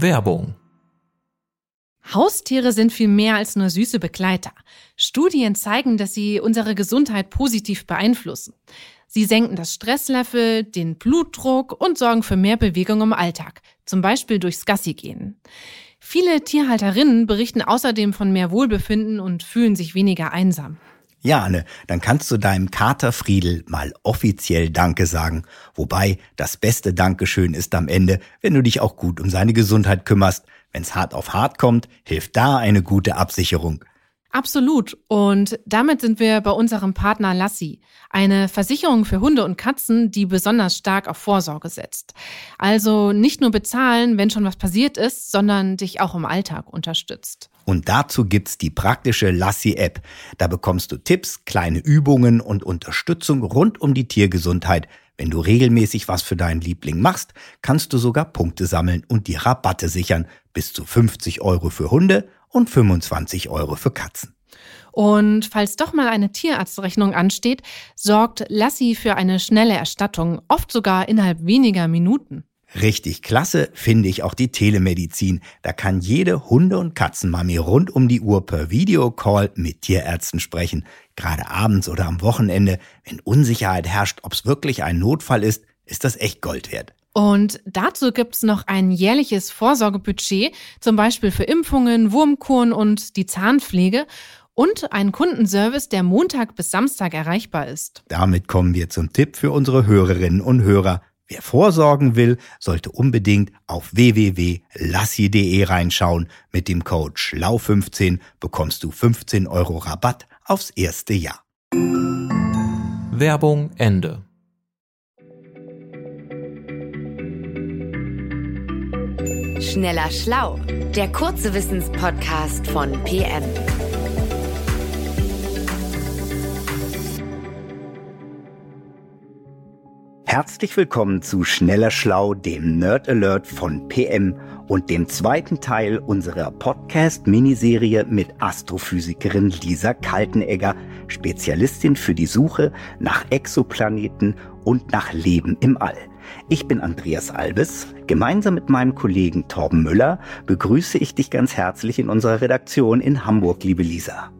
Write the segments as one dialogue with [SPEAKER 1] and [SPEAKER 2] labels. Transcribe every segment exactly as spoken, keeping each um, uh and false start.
[SPEAKER 1] Werbung.
[SPEAKER 2] Haustiere sind viel mehr als nur süße Begleiter. Studien zeigen, dass sie unsere Gesundheit positiv beeinflussen. Sie senken das Stresslevel, den Blutdruck und sorgen für mehr Bewegung im Alltag, zum Beispiel durchs Gassigehen. Viele Tierhalterinnen berichten außerdem von mehr Wohlbefinden und fühlen sich weniger einsam.
[SPEAKER 3] Ja, Anne, dann kannst du deinem Kater Friedel mal offiziell Danke sagen. Wobei, das beste Dankeschön ist am Ende, wenn du dich auch gut um seine Gesundheit kümmerst. Wenn's hart auf hart kommt, hilft da eine gute Absicherung.
[SPEAKER 2] Absolut. Und damit sind wir bei unserem Partner Lassi, eine Versicherung für Hunde und Katzen, die besonders stark auf Vorsorge setzt. Also nicht nur bezahlen, wenn schon was passiert ist, sondern dich auch im Alltag unterstützt.
[SPEAKER 3] Und dazu gibt's die praktische Lassi-App. Da bekommst du Tipps, kleine Übungen und Unterstützung rund um die Tiergesundheit. Wenn du regelmäßig was für deinen Liebling machst, kannst du sogar Punkte sammeln und die Rabatte sichern. Bis zu fünfzig Euro für Hunde und fünfundzwanzig Euro für Katzen.
[SPEAKER 2] Und falls doch mal eine Tierarztrechnung ansteht, sorgt Lassi für eine schnelle Erstattung, oft sogar innerhalb weniger Minuten.
[SPEAKER 3] Richtig klasse finde ich auch die Telemedizin. Da kann jede Hunde- und Katzenmami rund um die Uhr per Videocall mit Tierärzten sprechen. Gerade abends oder am Wochenende, wenn Unsicherheit herrscht, ob es wirklich ein Notfall ist, ist das echt Gold wert.
[SPEAKER 2] Und dazu gibt's noch ein jährliches Vorsorgebudget, zum Beispiel für Impfungen, Wurmkuren und die Zahnpflege und einen Kundenservice, der Montag bis Samstag erreichbar ist.
[SPEAKER 3] Damit kommen wir zum Tipp für unsere Hörerinnen und Hörer. Wer vorsorgen will, sollte unbedingt auf w w w punkt lassi punkt de reinschauen. Mit dem Code schlau fünfzehn bekommst du fünfzehn Euro Rabatt aufs erste Jahr.
[SPEAKER 1] Werbung Ende.
[SPEAKER 4] Schneller Schlau, der kurze Wissenspodcast von P M.
[SPEAKER 3] Herzlich willkommen zu Schneller Schlau, dem Nerd Alert von P M und dem zweiten Teil unserer Podcast-Miniserie mit Astrophysikerin Lisa Kaltenegger, Spezialistin für die Suche nach Exoplaneten und nach Leben im All. Ich bin Andreas Albes. Gemeinsam mit meinem Kollegen Torben Müller begrüße ich dich ganz herzlich in unserer Redaktion in Hamburg, liebe Lisa.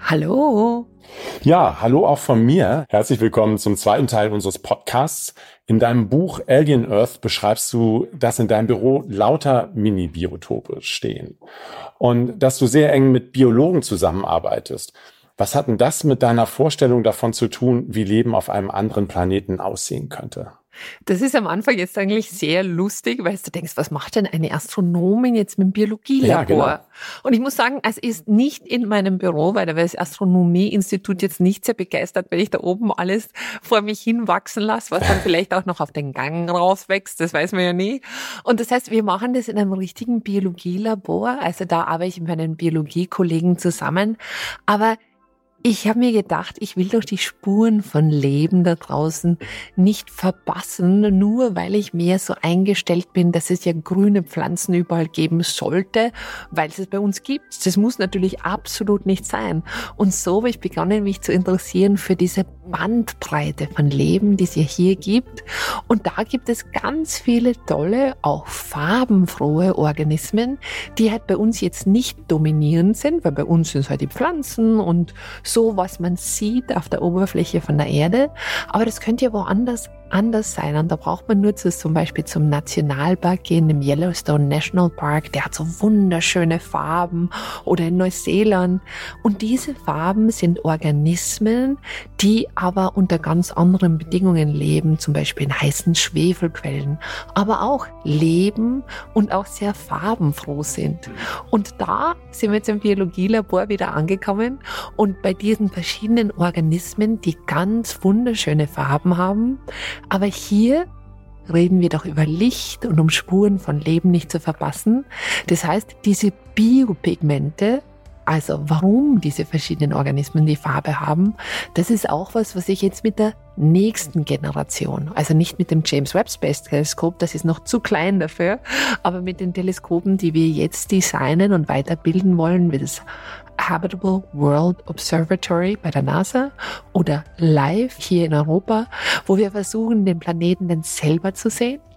[SPEAKER 5] Hallo. Ja, hallo auch von mir. Herzlich willkommen zum zweiten Teil unseres Podcasts. In deinem Buch Alien Earth beschreibst du, dass in deinem Büro lauter Mini-Biotope stehen und dass du sehr eng mit Biologen zusammenarbeitest. Was hat denn das mit deiner Vorstellung davon zu tun, wie Leben auf einem anderen Planeten aussehen könnte?
[SPEAKER 6] Das ist am Anfang jetzt eigentlich sehr lustig, weil du denkst, was macht denn eine Astronomin jetzt mit dem Biologielabor? Ja, genau. Und ich muss sagen, es ist nicht in meinem Büro, weil da wäre das Astronomieinstitut jetzt nicht sehr begeistert, wenn ich da oben alles vor mich hinwachsen lasse, was dann vielleicht auch noch auf den Gang rauswächst, das weiß man ja nie. Und das heißt, wir machen das in einem richtigen Biologielabor, also da arbeite ich mit meinen Biologiekollegen zusammen, aber ich habe mir gedacht, ich will doch die Spuren von Leben da draußen nicht verpassen, nur weil ich mehr so eingestellt bin, dass es ja grüne Pflanzen überall geben sollte, weil es es bei uns gibt. Das muss natürlich absolut nicht sein. Und so habe ich begonnen, mich zu interessieren für diese Bandbreite von Leben, die es ja hier gibt. Und da gibt es ganz viele tolle, auch farbenfrohe Organismen, die halt bei uns jetzt nicht dominierend sind, weil bei uns sind es halt die Pflanzen und so, was man sieht auf der Oberfläche von der Erde. Aber das könnte ja woanders anders sein. Und da braucht man nur zu, zum Beispiel zum Nationalpark gehen, im Yellowstone National Park. Der hat so wunderschöne Farben. Oder in Neuseeland. Und diese Farben sind Organismen, die aber unter ganz anderen Bedingungen leben. Zum Beispiel in heißen Schwefelquellen. Aber auch leben und auch sehr farbenfroh sind. Und da sind wir jetzt im Biologielabor wieder angekommen. Und bei diesen verschiedenen Organismen, die ganz wunderschöne Farben haben, aber hier reden wir doch über Licht und um Spuren von Leben nicht zu verpassen. Das heißt, diese Biopigmente, also warum diese verschiedenen Organismen die Farbe haben, das ist auch was, was ich jetzt mit der nächsten Generation, also nicht mit dem James Webb Space Teleskop, das ist noch zu klein dafür, aber mit den Teleskopen, die wir jetzt designen und weiterbilden wollen, wie das Habitable World Observatory bei der NASA oder LIFE hier in Europa, wo wir versuchen, den Planeten dann selber zu sehen.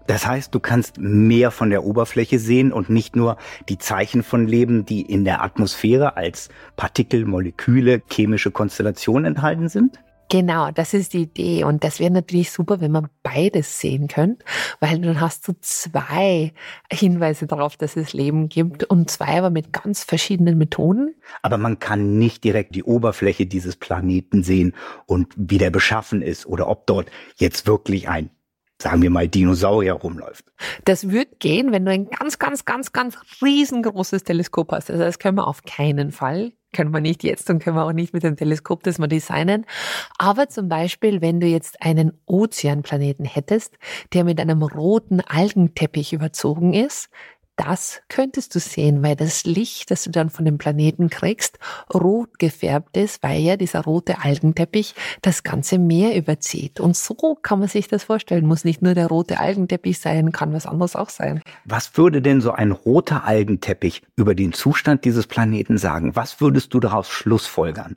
[SPEAKER 3] Das heißt, du kannst mehr von der Oberfläche sehen und nicht nur die Zeichen von Leben, die in der Atmosphäre als Partikel, Moleküle, chemische Konstellationen enthalten sind?
[SPEAKER 6] Genau, das ist die Idee. Und das wäre natürlich super, wenn man beides sehen könnte, weil dann hast du zwei Hinweise darauf, dass es Leben gibt und zwei aber mit ganz verschiedenen Methoden.
[SPEAKER 3] Aber man kann nicht direkt die Oberfläche dieses Planeten sehen und wie der beschaffen ist oder ob dort jetzt wirklich ein, sagen wir mal, Dinosaurier rumläuft.
[SPEAKER 6] Das wird gehen, wenn du ein ganz, ganz, ganz, ganz riesengroßes Teleskop hast. Also das können wir auf keinen Fall. Können wir nicht jetzt und können wir auch nicht mit dem Teleskop das mal designen. Aber zum Beispiel, wenn du jetzt einen Ozeanplaneten hättest, der mit einem roten Algenteppich überzogen ist, das könntest du sehen, weil das Licht, das du dann von dem Planeten kriegst, rot gefärbt ist, weil ja dieser rote Algenteppich das ganze Meer überzieht. Und so kann man sich das vorstellen. Muss nicht nur der rote Algenteppich sein, kann was anderes auch sein.
[SPEAKER 3] Was würde denn so ein roter Algenteppich über den Zustand dieses Planeten sagen? Was würdest du daraus schlussfolgern?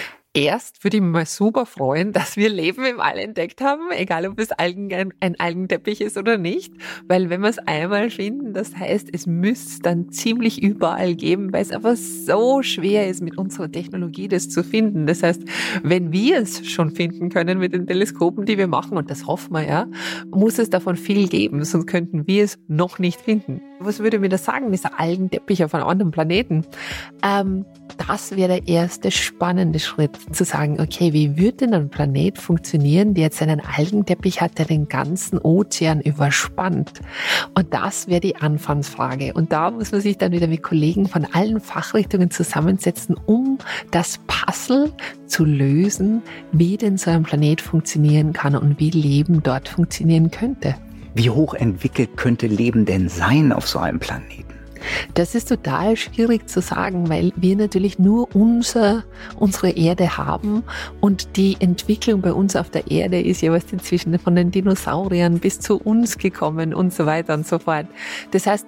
[SPEAKER 6] Erst würde ich mich mal super freuen, dass wir Leben im All entdeckt haben, egal ob es Algen, ein, ein Algenteppich ist oder nicht, weil wenn wir es einmal finden, das heißt, es müsste es dann ziemlich überall geben, weil es einfach so schwer ist, mit unserer Technologie das zu finden. Das heißt, wenn wir es schon finden können mit den Teleskopen, die wir machen, und das hoffen wir ja, muss es davon viel geben, sonst könnten wir es noch nicht finden. Was würde mir das sagen, dieser Algenteppich auf einem anderen Planeten? Ähm, das wäre der erste spannende Schritt, zu sagen, okay, wie würde denn ein Planet funktionieren, der jetzt einen Algenteppich hat, der den ganzen Ozean überspannt? Und das wäre die Anfangsfrage. Und da muss man sich dann wieder mit Kollegen von allen Fachrichtungen zusammensetzen, um das Puzzle zu lösen, wie denn so ein Planet funktionieren kann und wie Leben dort funktionieren könnte.
[SPEAKER 3] Wie hoch entwickelt könnte Leben denn sein auf so einem Planeten?
[SPEAKER 6] Das ist total schwierig zu sagen, weil wir natürlich nur unser, unsere Erde haben und die Entwicklung bei uns auf der Erde ist ja was inzwischen von den Dinosauriern bis zu uns gekommen und so weiter und so fort. Das heißt,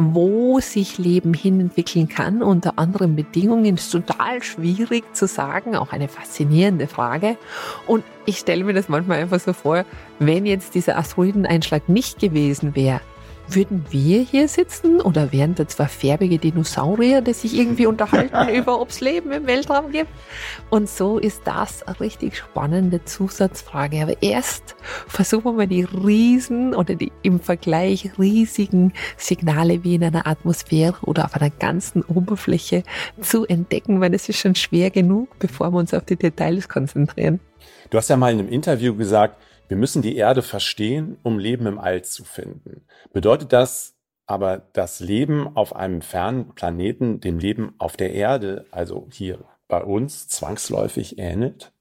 [SPEAKER 6] wo sich Leben hinentwickeln kann, unter anderen Bedingungen, ist total schwierig zu sagen, auch eine faszinierende Frage. Und ich stelle mir das manchmal einfach so vor, wenn jetzt dieser Asteroideneinschlag nicht gewesen wäre, würden wir hier sitzen oder wären da zwar färbige Dinosaurier, die sich irgendwie unterhalten über, ob es Leben im Weltraum gibt? Und so ist das eine richtig spannende Zusatzfrage. Aber erst versuchen wir mal die riesen oder die im Vergleich riesigen Signale wie in einer Atmosphäre oder auf einer ganzen Oberfläche zu entdecken, weil das ist schon schwer genug, bevor wir uns auf die Details konzentrieren.
[SPEAKER 5] Du hast ja mal in einem Interview gesagt, wir müssen die Erde verstehen, um Leben im All zu finden. Bedeutet das aber, dass Leben auf einem fernen Planeten dem Leben auf der Erde, also hier bei uns, zwangsläufig ähnelt?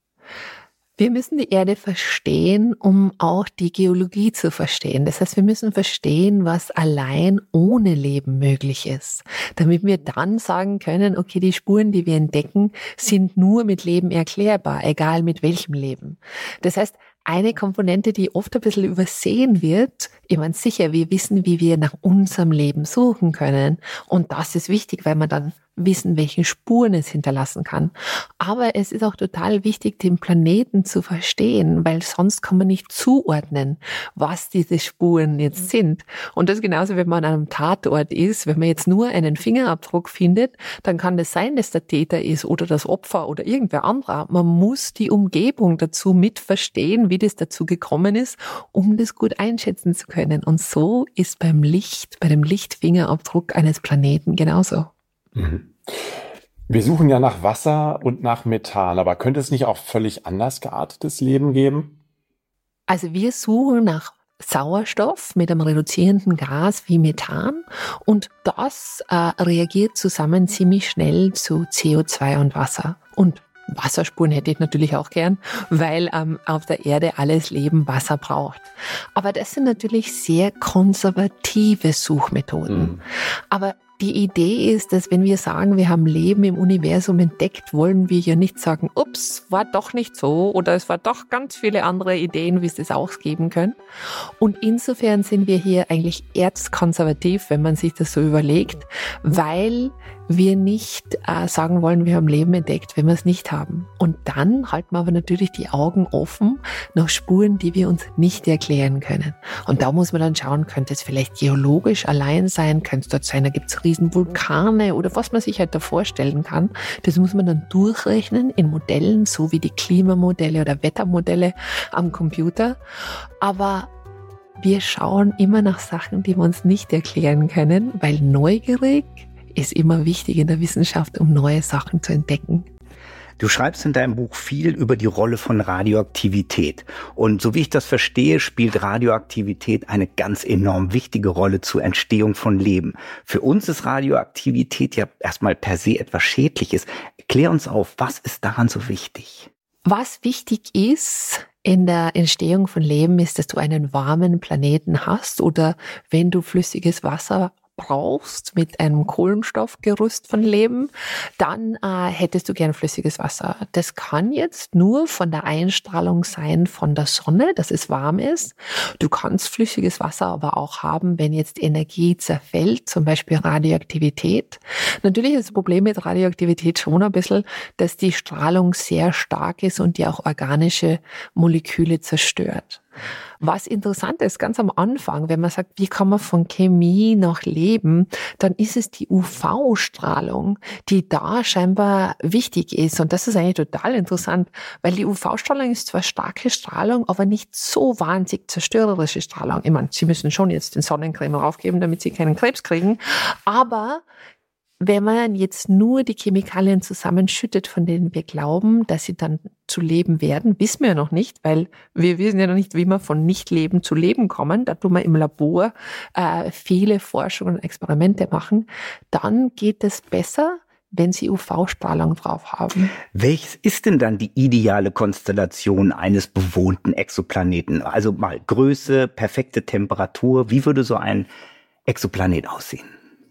[SPEAKER 6] Wir müssen die Erde verstehen, um auch die Geologie zu verstehen. Das heißt, wir müssen verstehen, was allein ohne Leben möglich ist, damit wir dann sagen können, okay, die Spuren, die wir entdecken, sind nur mit Leben erklärbar, egal mit welchem Leben. Das heißt, eine Komponente, die oft ein bisschen übersehen wird, ich meine sicher, wir wissen, wie wir nach unserem Leben suchen können. Und das ist wichtig, weil man dann wissen, welche Spuren es hinterlassen kann. Aber es ist auch total wichtig, den Planeten zu verstehen, weil sonst kann man nicht zuordnen, was diese Spuren jetzt sind. Und das ist genauso, wenn man an einem Tatort ist. Wenn man jetzt nur einen Fingerabdruck findet, dann kann das sein, dass der Täter ist oder das Opfer oder irgendwer anderer. Man muss die Umgebung dazu mit verstehen, wie das dazu gekommen ist, um das gut einschätzen zu können. Und so ist beim Licht, bei dem Lichtfingerabdruck eines Planeten genauso.
[SPEAKER 5] Wir suchen ja nach Wasser und nach Methan, aber könnte es nicht auch völlig anders geartetes Leben geben?
[SPEAKER 6] Also wir suchen nach Sauerstoff mit einem reduzierenden Gas wie Methan und das äh, reagiert zusammen ziemlich schnell zu C O zwei und Wasser. Und Wasserspuren hätte ich natürlich auch gern, weil ähm, auf der Erde alles Leben Wasser braucht. Aber das sind natürlich sehr konservative Suchmethoden. Mhm. Aber die Idee ist, dass wenn wir sagen, wir haben Leben im Universum entdeckt, wollen wir ja nicht sagen, ups, war doch nicht so oder es war doch ganz viele andere Ideen, wie es das auch geben können. Und insofern sind wir hier eigentlich erzkonservativ, wenn man sich das so überlegt, weil wir nicht äh, sagen wollen, wir haben Leben entdeckt, wenn wir es nicht haben. Und dann halten wir aber natürlich die Augen offen nach Spuren, die wir uns nicht erklären können. Und da muss man dann schauen, könnte es vielleicht geologisch allein sein, könnte es dort sein, da gibt es riesen Vulkane oder was man sich halt da vorstellen kann. Das muss man dann durchrechnen in Modellen, so wie die Klimamodelle oder Wettermodelle am Computer. Aber wir schauen immer nach Sachen, die wir uns nicht erklären können, weil neugierig ist immer wichtig in der Wissenschaft, um neue Sachen zu entdecken.
[SPEAKER 3] Du schreibst in deinem Buch viel über die Rolle von Radioaktivität. Und so wie ich das verstehe, spielt Radioaktivität eine ganz enorm wichtige Rolle zur Entstehung von Leben. Für uns ist Radioaktivität ja erstmal per se etwas Schädliches. Klär uns auf, was ist daran so wichtig?
[SPEAKER 6] Was wichtig ist in der Entstehung von Leben, ist, dass du einen warmen Planeten hast oder wenn du flüssiges Wasser brauchst mit einem Kohlenstoffgerüst von Leben, dann äh, hättest du gern flüssiges Wasser. Das kann jetzt nur von der Einstrahlung sein von der Sonne, dass es warm ist. Du kannst flüssiges Wasser aber auch haben, wenn jetzt Energie zerfällt, zum Beispiel Radioaktivität. Natürlich ist das Problem mit Radioaktivität schon ein bisschen, dass die Strahlung sehr stark ist und die auch organische Moleküle zerstört. Was interessant ist, ganz am Anfang, wenn man sagt, wie kann man von Chemie nach Leben, dann ist es die U V-Strahlung, die da scheinbar wichtig ist. Und das ist eigentlich total interessant, weil die U V-Strahlung ist zwar starke Strahlung, aber nicht so wahnsinnig zerstörerische Strahlung. Ich meine, Sie müssen schon jetzt den Sonnencreme aufgeben, damit Sie keinen Krebs kriegen, aber wenn man jetzt nur die Chemikalien zusammenschüttet, von denen wir glauben, dass sie dann zu Leben werden, wissen wir noch nicht, weil wir wissen ja noch nicht, wie wir von Nicht-Leben zu Leben kommen. Da tun wir im Labor äh, viele Forschungen und Experimente machen. Dann geht es besser, wenn sie U V-Strahlung drauf haben.
[SPEAKER 3] Welches ist denn dann die ideale Konstellation eines bewohnten Exoplaneten? Also mal Größe, perfekte Temperatur. Wie würde so ein Exoplanet aussehen?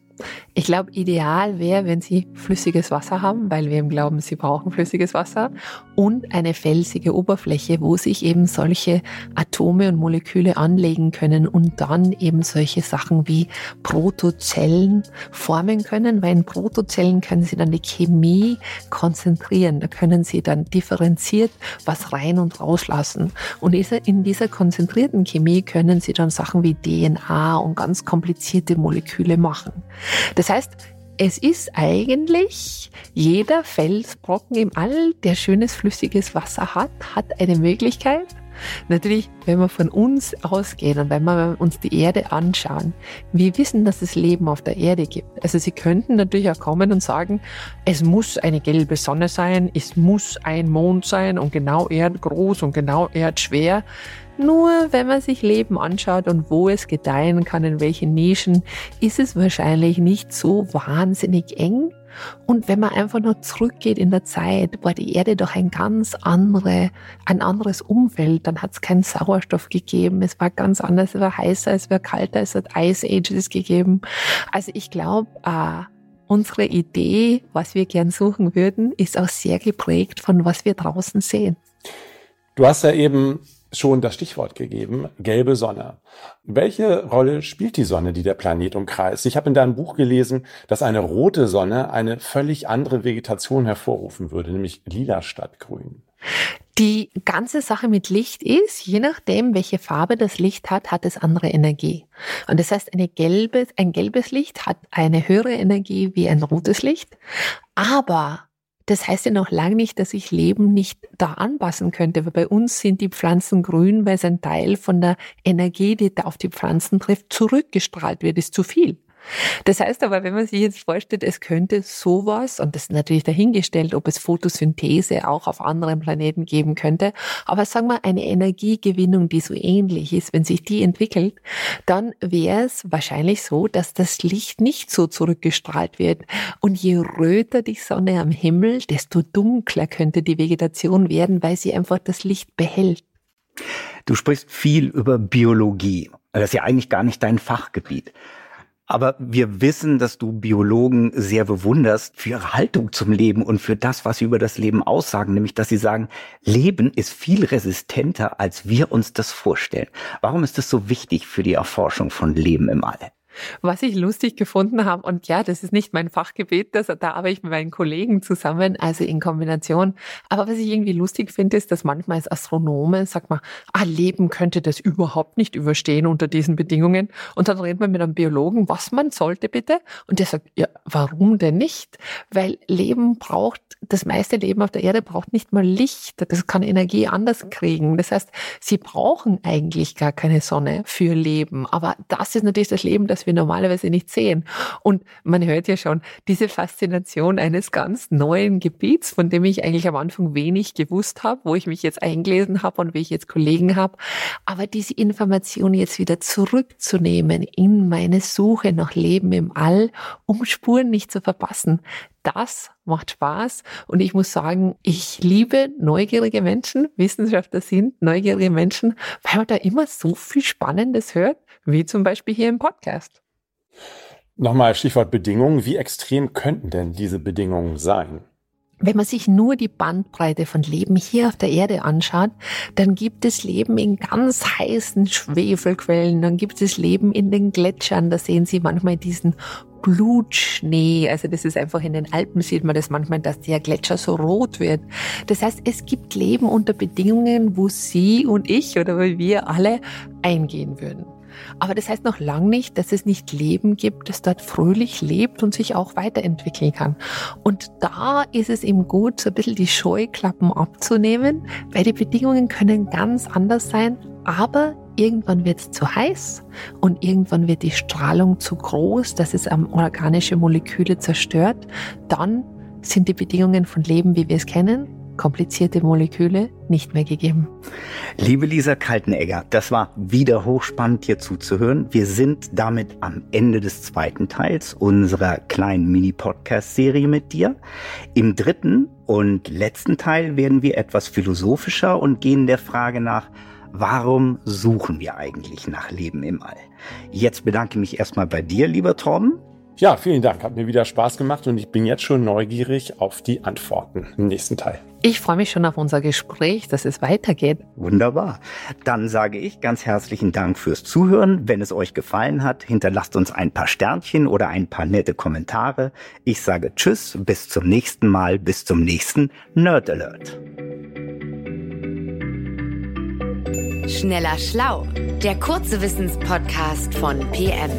[SPEAKER 6] Ich glaube, ideal wäre, wenn Sie flüssiges Wasser haben, weil wir eben glauben, Sie brauchen flüssiges Wasser und eine felsige Oberfläche, wo sich eben solche Atome und Moleküle anlegen können und dann eben solche Sachen wie Protozellen formen können, weil in Protozellen können Sie dann die Chemie konzentrieren. Da können Sie dann differenziert was rein und rauslassen. Und in dieser konzentrierten Chemie können Sie dann Sachen wie D N A und ganz komplizierte Moleküle machen. Das heißt, es ist eigentlich jeder Felsbrocken im All, der schönes flüssiges Wasser hat, hat eine Möglichkeit. Natürlich, wenn wir von uns ausgehen und wenn wir uns die Erde anschauen, wir wissen, dass es Leben auf der Erde gibt. Also Sie könnten natürlich auch kommen und sagen, es muss eine gelbe Sonne sein, es muss ein Mond sein und genau erdgroß und genau erdschwer. Nur wenn man sich Leben anschaut und wo es gedeihen kann, in welchen Nischen, ist es wahrscheinlich nicht so wahnsinnig eng. Und wenn man einfach nur zurückgeht in der Zeit, war die Erde doch ein ganz andere, ein anderes Umfeld. Dann hat es keinen Sauerstoff gegeben, es war ganz anders, es war heißer, es war kalter, es hat Ice Ages gegeben. Also ich glaube, äh, unsere Idee, was wir gern suchen würden, ist auch sehr geprägt von was wir draußen sehen.
[SPEAKER 5] Du hast ja eben schon das Stichwort gegeben, gelbe Sonne. Welche Rolle spielt die Sonne, die der Planet umkreist? Ich habe in deinem Buch gelesen, dass eine rote Sonne eine völlig andere Vegetation hervorrufen würde, nämlich lila statt grün.
[SPEAKER 6] Die ganze Sache mit Licht ist, je nachdem, welche Farbe das Licht hat, hat es andere Energie. Und das heißt, eine gelbe, ein gelbes Licht hat eine höhere Energie wie ein rotes Licht, aber das heißt ja noch lange nicht, dass ich Leben nicht da anpassen könnte, weil bei uns sind die Pflanzen grün, weil es ein Teil von der Energie, die da auf die Pflanzen trifft, zurückgestrahlt wird, ist zu viel. Das heißt aber, wenn man sich jetzt vorstellt, es könnte sowas, und das ist natürlich dahingestellt, ob es Photosynthese auch auf anderen Planeten geben könnte, aber sagen wir eine Energiegewinnung, die so ähnlich ist, wenn sich die entwickelt, dann wäre es wahrscheinlich so, dass das Licht nicht so zurückgestrahlt wird. Und je röter die Sonne am Himmel, desto dunkler könnte die Vegetation werden, weil sie einfach das Licht behält.
[SPEAKER 3] Du sprichst viel über Biologie. Das ist ja eigentlich gar nicht dein Fachgebiet. Aber wir wissen, dass du Biologen sehr bewunderst für ihre Haltung zum Leben und für das, was sie über das Leben aussagen, nämlich, dass sie sagen, Leben ist viel resistenter, als wir uns das vorstellen. Warum ist das so wichtig für die Erforschung von Leben im All?
[SPEAKER 6] Was ich lustig gefunden habe, und ja, das ist nicht mein Fachgebiet, das, da arbeite ich mit meinen Kollegen zusammen, also in Kombination. Aber was ich irgendwie lustig finde, ist, dass manchmal als Astronome sagt man, ah, Leben könnte das überhaupt nicht überstehen unter diesen Bedingungen. Und dann redet man mit einem Biologen, was man sollte bitte. Und der sagt, ja, warum denn nicht? Weil Leben braucht, das meiste Leben auf der Erde braucht nicht mal Licht. Das kann Energie anders kriegen. Das heißt, sie brauchen eigentlich gar keine Sonne für Leben. Aber das ist natürlich das Leben, das wir normalerweise nicht sehen. Und man hört ja schon diese Faszination eines ganz neuen Gebiets, von dem ich eigentlich am Anfang wenig gewusst habe, wo ich mich jetzt eingelesen habe und wie ich jetzt Kollegen habe. Aber diese Information jetzt wieder zurückzunehmen in meine Suche nach Leben im All, um Spuren nicht zu verpassen, das macht Spaß. Und ich muss sagen, ich liebe neugierige Menschen. Wissenschaftler sind neugierige Menschen, weil man da immer so viel Spannendes hört, wie zum Beispiel hier im Podcast.
[SPEAKER 5] Nochmal Stichwort Bedingungen. Wie extrem könnten denn diese Bedingungen sein?
[SPEAKER 6] Wenn man sich nur die Bandbreite von Leben hier auf der Erde anschaut, dann gibt es Leben in ganz heißen Schwefelquellen, dann gibt es Leben in den Gletschern, da sehen Sie manchmal diesen Blutschnee, also das ist einfach in den Alpen sieht man das manchmal, dass der Gletscher so rot wird. Das heißt, es gibt Leben unter Bedingungen, wo Sie und ich oder wo wir alle eingehen würden. Aber das heißt noch lange nicht, dass es nicht Leben gibt, das dort fröhlich lebt und sich auch weiterentwickeln kann. Und da ist es eben gut, so ein bisschen die Scheuklappen abzunehmen, weil die Bedingungen können ganz anders sein, aber irgendwann wird es zu heiß und irgendwann wird die Strahlung zu groß, dass es organische Moleküle zerstört. Dann sind die Bedingungen von Leben, wie wir es kennen, komplizierte Moleküle, nicht mehr gegeben.
[SPEAKER 3] Liebe Lisa Kaltenegger, das war wieder hochspannend, hier zuzuhören. Wir sind damit am Ende des zweiten Teils unserer kleinen Mini-Podcast-Serie mit dir. Im dritten und letzten Teil werden wir etwas philosophischer und gehen der Frage nach, warum suchen wir eigentlich nach Leben im All? Jetzt bedanke ich mich erstmal bei dir, lieber Torben.
[SPEAKER 5] Ja, vielen Dank. Hat mir wieder Spaß gemacht und ich bin jetzt schon neugierig auf die Antworten im nächsten Teil.
[SPEAKER 6] Ich freue mich schon auf unser Gespräch, dass es weitergeht.
[SPEAKER 3] Wunderbar. Dann sage ich ganz herzlichen Dank fürs Zuhören. Wenn es euch gefallen hat, hinterlasst uns ein paar Sternchen oder ein paar nette Kommentare. Ich sage Tschüss, bis zum nächsten Mal, bis zum nächsten Nerd Alert.
[SPEAKER 4] Schneller Schlau, der kurze Wissenspodcast von P M.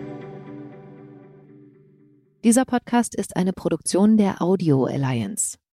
[SPEAKER 1] Dieser Podcast ist eine Produktion der Audio Alliance.